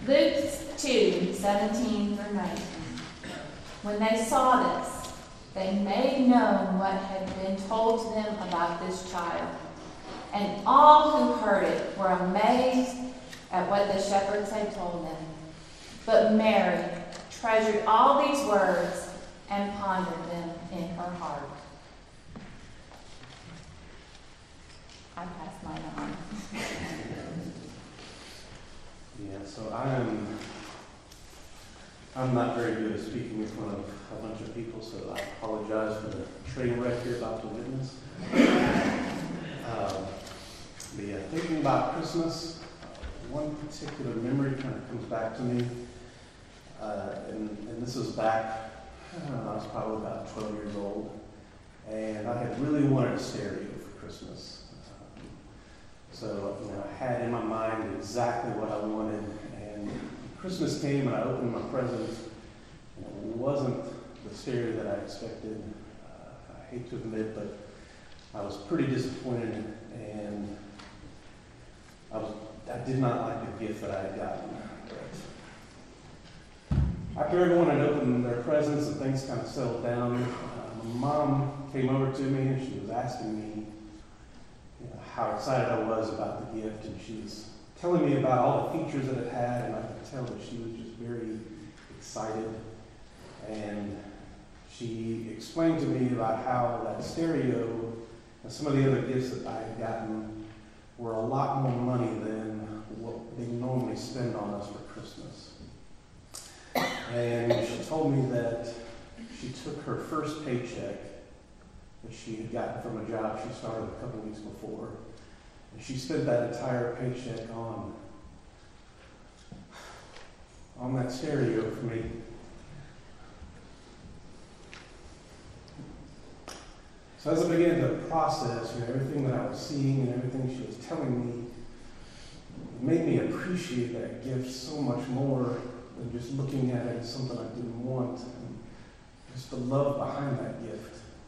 Luke 2:17 through 19. When they saw this, they made known what had been told to them about this child. And all who heard it were amazed at what the shepherds had told them. But Mary treasured all these words and pondered them in her heart. I pass mine on. Yeah, so I'm not very good at speaking in front of a bunch of people, so I apologize for the train wreck you're about to witness. But yeah, thinking about Christmas, one particular memory kind of comes back to me, and this was back, I don't know, I was probably about 12 years old, and I had really wanted a stereo for Christmas. So, I had in my mind exactly what I wanted, and Christmas came and I opened my presents, and it wasn't the stereo that I expected. I hate to admit, but I was pretty disappointed, and I did not like the gift that I had gotten. But after everyone had opened their presents and things kind of settled down, my mom came over to me and she was asking me how excited I was about the gift, and she was telling me about all the features that it had, and I could tell that she was just very excited. And she explained to me about how that stereo and some of the other gifts that I had gotten were a lot more money than what they normally spend on us for Christmas. And she told me that she took her first paycheck that she had gotten from a job she started a couple weeks before, and she spent that entire paycheck on that stereo for me. So as I began to process everything that I was seeing and everything she was telling me, it made me appreciate that gift so much more than just looking at it as something I didn't want, and just the love behind that gift.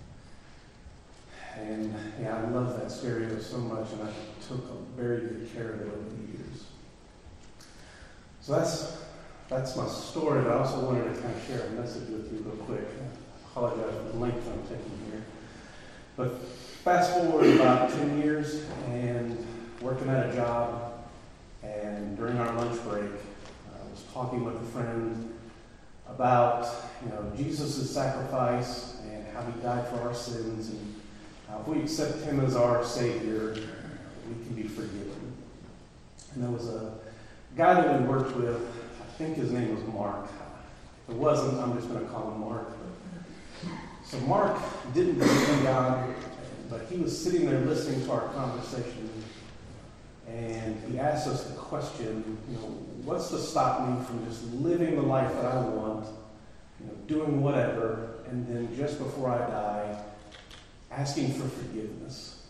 And I love that stereo so much, and I took a very good care of it over the years. So that's my story, but I also wanted to kind of share a message with you real quick. I apologize for the length I'm taking here. But fast forward about 10 years and working at a job, and during our lunch break, I was talking with a friend about Jesus' sacrifice and how he died for our sins, and if we accept him as our Savior, we can be forgiven. And there was a guy that we worked with, I think his name was Mark. If it wasn't, I'm just going to call him Mark. So Mark didn't believe in God, but he was sitting there listening to our conversation, and he asked us the question, what's to stop me from just living the life that I want, doing whatever, and then just before I die, asking for forgiveness.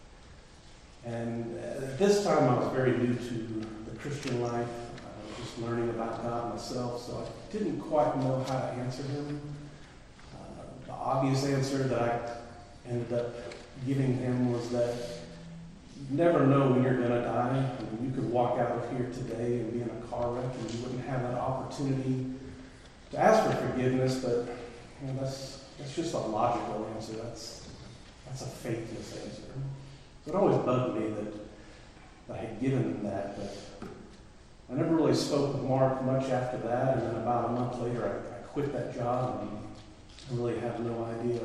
And at this time, I was very new to the Christian life. I was just learning about God myself, so I didn't quite know how to answer him. The obvious answer that I ended up giving him was that you never know when you're going to die. I mean, you could walk out of here today and be in a car wreck, and you wouldn't have that opportunity to ask for forgiveness, but that's just a logical answer. That's a faithless answer. So it always bugged me that I had given him that, but I never really spoke with Mark much after that, and then about a month later I quit that job, and I really have no idea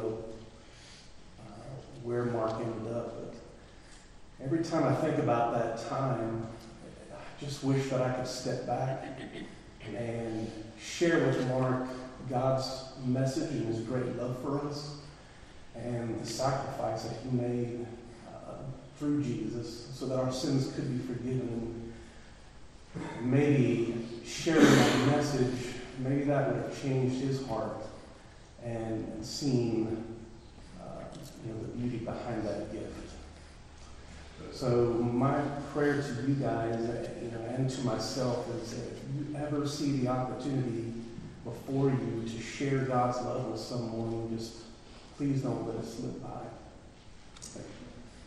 where Mark ended up. But every time I think about that time, I just wish that I could step back and share with Mark God's message and his great love for us, and the sacrifice that he made through Jesus so that our sins could be forgiven. And maybe sharing that message, maybe that would have changed his heart and seen the beauty behind that gift. So my prayer to you guys, and to myself, is that if you ever see the opportunity before you to share God's love with someone, just please don't let it slip by. Thank you.